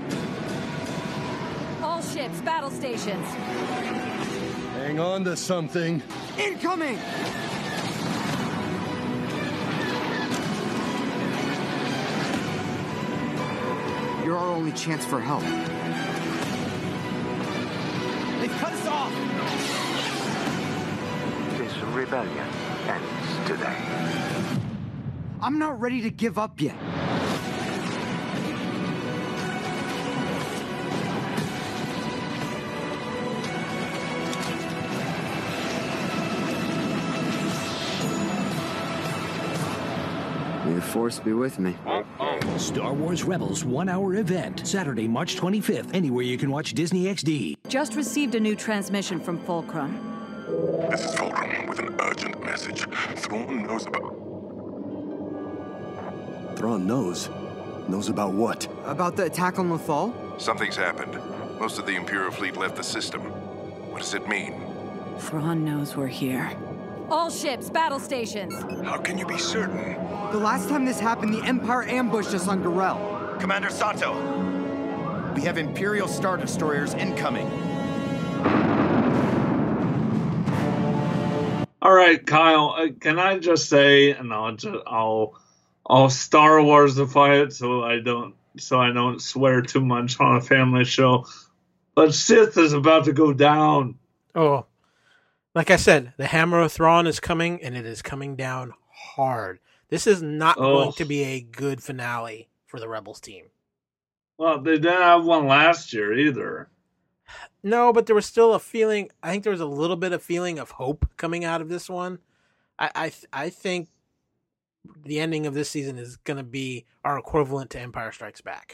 All ships, battle stations. Hang on to something. Incoming! You're our only chance for help. They've cut us off! This rebellion ends today. I'm not ready to give up yet. May the Force be with me. Star Wars Rebels 1-hour event, Saturday, March 25th, anywhere you can watch Disney XD. Just received a new transmission from Fulcrum. This is Fulcrum with an urgent message. Thrawn knows about... Thrawn knows? Knows about what? About the attack on Lothal? Something's happened. Most of the Imperial fleet left the system. What does it mean? Thrawn knows we're here. All ships, battle stations. How can you be certain? The last time this happened, the Empire ambushed us on Garel. Commander Sato, we have Imperial Star Destroyers incoming. All right, Kyle, can I just say, and I'll Star Warsify it so I don't swear too much on a family show. But Sith is about to go down. Oh, like I said, the Hammer of Thrawn is coming, and it is coming down hard. This is not going to be a good finale for the Rebels team. Well, they didn't have one last year either. No, but there was still a feeling. I think there was a little bit of feeling of hope coming out of this one. I think the ending of this season is going to be our equivalent to Empire Strikes Back.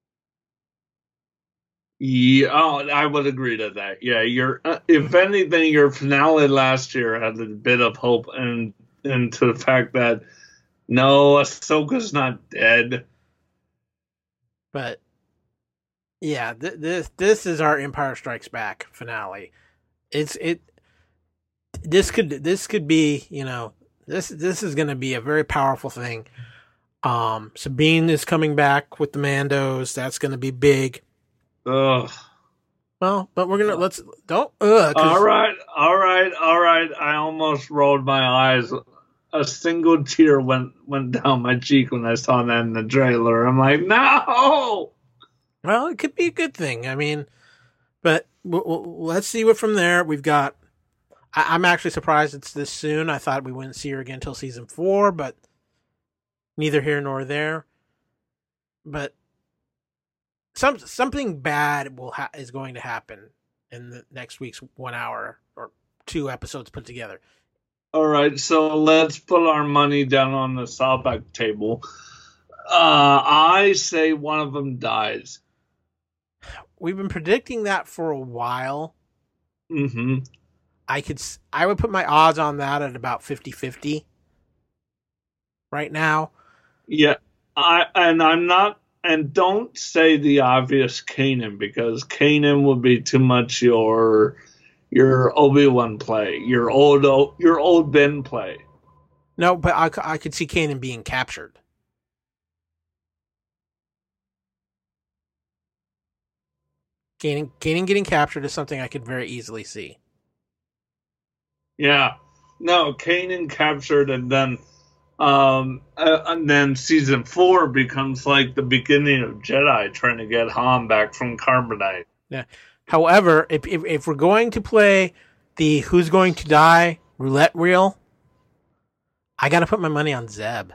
Yeah, I would agree to that. Yeah, if anything, your finale last year had a bit of hope and to the fact that no, Ahsoka's not dead. But yeah, this is our Empire Strikes Back finale. This could be, this is going to be a very powerful thing. Sabine is coming back with the Mandos. That's going to be big. Ugh. Well, but we're gonna All right. I almost rolled my eyes. A single tear went down my cheek when I saw that in the trailer. I'm like, no. Well, it could be a good thing. I mean, but let's see what from there we've got. I'm actually surprised it's this soon. I thought we wouldn't see her again until season 4, but neither here nor there. But something bad is going to happen in the next week's 1 hour or 2 episodes put together. All right, so let's put our money down on the Sawback table. I say one of them dies. We've been predicting that for a while. Mm-hmm. I would put my odds on that at about 50-50 right now. Yeah, and don't say the obvious Kanan, because Kanan would be too much your Obi-Wan play, your old Ben play. No, but I could see Kanan being captured. Kanan getting captured is something I could very easily see. Yeah, no, Kanan captured, and then season 4 becomes like the beginning of Jedi trying to get Han back from Carbonite. Yeah. However, if we're going to play the who's going to die roulette wheel, I got to put my money on Zeb.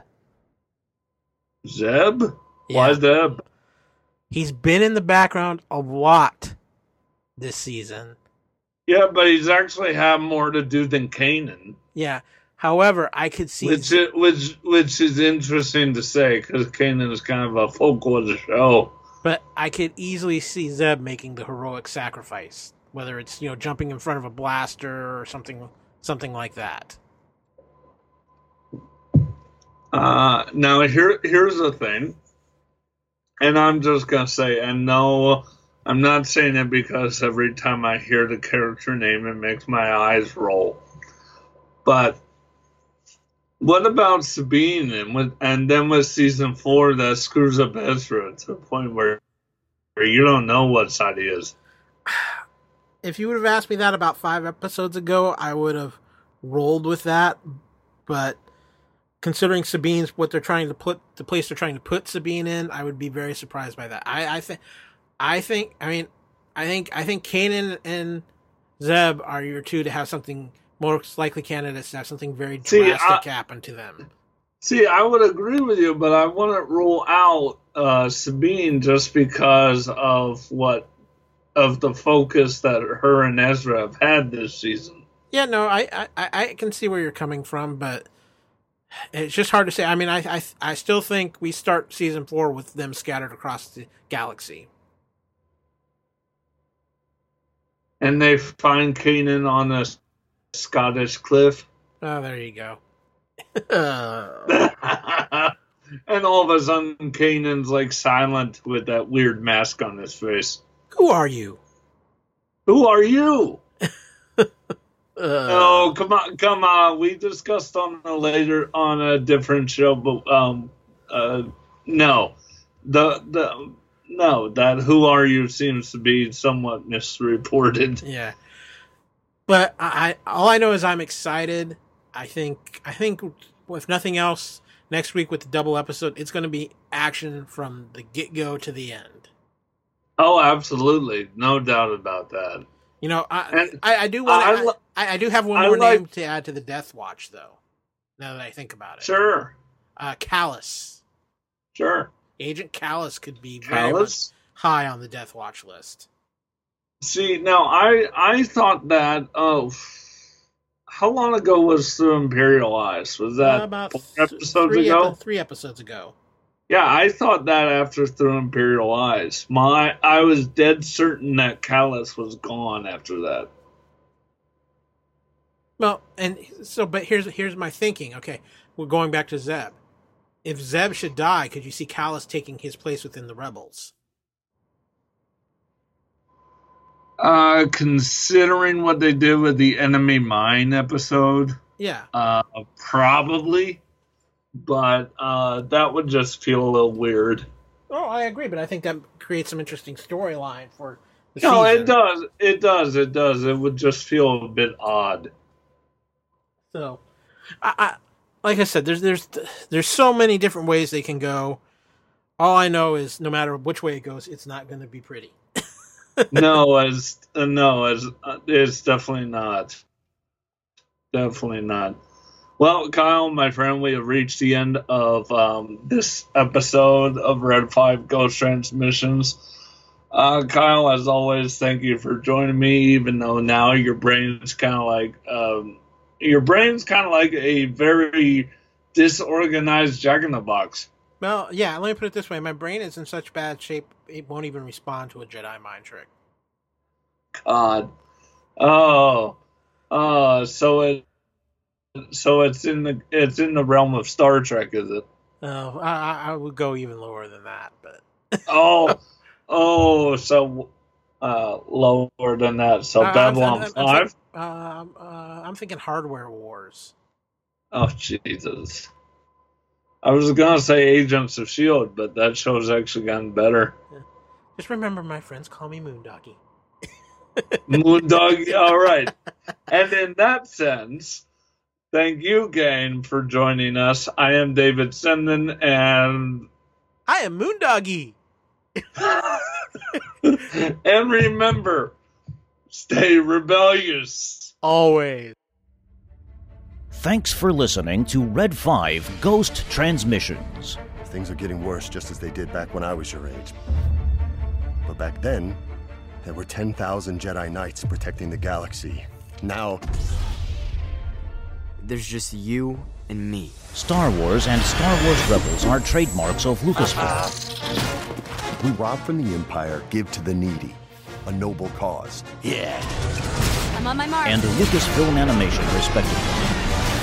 Zeb? Yeah. Why Zeb? He's been in the background a lot this season. Yeah, but he's actually had more to do than Kanan. Yeah. However, I could see... Which is interesting to say, because Kanan is kind of a focal of the show. But I could easily see Zeb making the heroic sacrifice, whether it's, jumping in front of a blaster or something like that. Now, here's the thing. And I'm just going to say, and no, I'm not saying it because every time I hear the character name, it makes my eyes roll. But what about Sabine? And then with season 4, that screws up Ezra to the point where you don't know what side he is. If you would have asked me that about 5 episodes ago, I would have rolled with that. But considering Sabine's what they're trying to put, the place they're trying to put Sabine in, I would be very surprised by that. I think Kanan and Zeb are your two to have something, most likely candidates to have something very drastic happen to them. See, I would agree with you, but I wouldn't rule out Sabine just because of the focus that her and Ezra have had this season. Yeah, no, I can see where you're coming from, but it's just hard to say. I mean, I still think we start season 4 with them scattered across the galaxy. And they find Kanan on a Scottish cliff. Oh, there you go. And all of a sudden, Kanan's like silent with that weird mask on his face. Who are you? Who are you? Oh, come on. We discussed on a different show, but no. That who are you seems to be somewhat misreported. Yeah. But all I know is I'm excited. I think if nothing else, next week with the double episode, it's going to be action from the get-go to the end. Oh, absolutely. No doubt about that. I do want. I do have one more name to add to the Death Watch, though. Now that I think about it, sure. Callus. Sure. Agent Callus could be very much high on the Death Watch list. See, now I thought that. How long ago was Through Imperial Eyes? Was that about 4 episodes ago? 3 episodes ago. Yeah, I thought that after Through Imperial Eyes. I was dead certain that Callus was gone after that. Well, but here's my thinking. Okay, we're going back to Zeb. If Zeb should die, could you see Callus taking his place within the Rebels? Considering what they did with the Enemy Mine episode, yeah, probably. But that would just feel a little weird. Oh, I agree, but I think that creates some interesting storyline for the season. It does. It would just feel a bit odd. So, I like I said, there's so many different ways they can go. All I know is no matter which way it goes, it's not going to be pretty. No, it's definitely not. Definitely not. Well, Kyle, my friend, we have reached the end of this episode of Red 5 Ghost Transmissions. Kyle, as always, thank you for joining me, even though now your brain's kind of like a very disorganized Jack-in-the-Box. Well, yeah, let me put it this way. My brain is in such bad shape, it won't even respond to a Jedi mind trick. God. So it's in the realm of Star Trek, is it? Oh, I would go even lower than that, but so lower than that. So Babylon 5. I'm thinking Hardware Wars. Oh Jesus! I was gonna say Agents of S.H.I.E.L.D., but that show's actually gotten better. Yeah. Just remember, my friends call me Moondoggy. Moondoggy, all right. And in that sense, thank you, Gain, for joining us. I am David Simon, and I am Moondoggy. And remember, stay rebellious. Always. Thanks for listening to Red 5 Ghost Transmissions. Things are getting worse just as they did back when I was your age. But back then, there were 10,000 Jedi Knights protecting the galaxy. Now, there's just you and me. Star Wars and Star Wars Rebels are trademarks of Lucasfilm. We rob from the Empire, give to the needy. A noble cause. Yeah. I'm on my mark. And Lucasfilm Animation, respectively.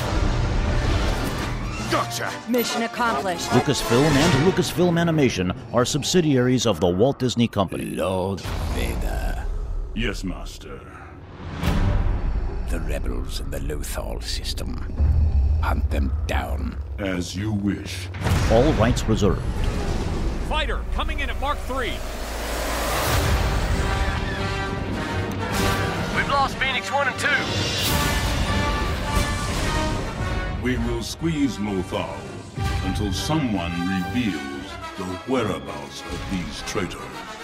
Gotcha! Mission accomplished. Lucasfilm and Lucasfilm Animation are subsidiaries of the Walt Disney Company. Lord Vader. Yes, Master. The rebels in the Lothal system. Hunt them down. As you wish. All rights reserved. Fighter, coming in at Mark 3. We've lost Phoenix 1 and 2. We will squeeze Lothal until someone reveals the whereabouts of these traitors.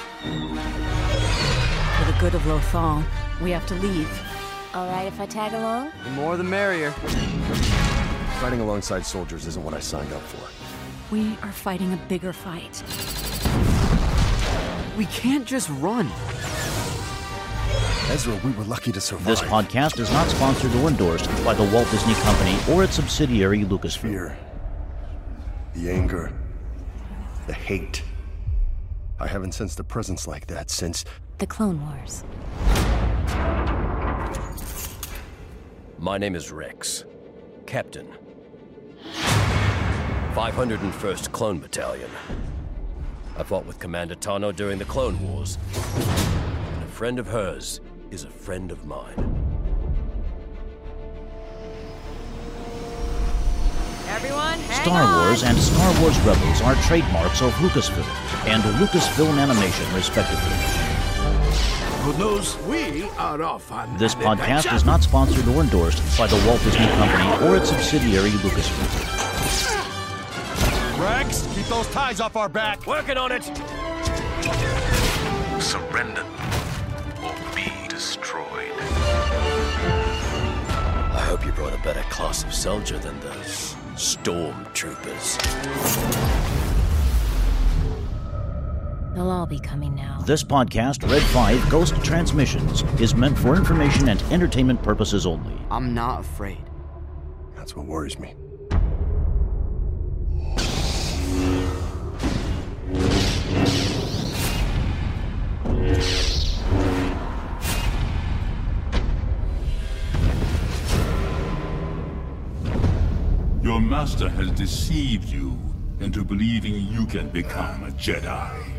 For the good of Lothal, we have to leave. All right if I tag along? The more the merrier. Fighting alongside soldiers isn't what I signed up for. We are fighting a bigger fight. We can't just run. Ezra, we were lucky to survive. This podcast is not sponsored or endorsed by the Walt Disney Company or its subsidiary Lucasfilm. Fear, the anger, the hate. I haven't sensed a presence like that since the Clone Wars. My name is Rex, Captain. 501st Clone Battalion. I fought with Commander Tano during the Clone Wars. And a friend of hers is a friend of mine. Everyone, Star Wars and Star Wars Rebels are trademarks of Lucasfilm and Lucasfilm Animation, respectively. Good news, we are off on this podcast is not sponsored or endorsed by the Walt Disney Company or its subsidiary Lucasfilm. Rex, keep those ties off our back. Working on it. Surrender or be destroyed. I hope you brought a better class of soldier than those stormtroopers. They'll all be coming now. This podcast, Red 5 Ghost Transmissions, is meant for information and entertainment purposes only. I'm not afraid. That's what worries me. Your master has deceived you into believing you can become a Jedi.